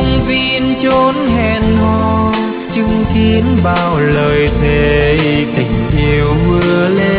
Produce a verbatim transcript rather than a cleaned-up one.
công viên chốn hẹn hò, chứng kiến bao lời thề tình yêu mưa lên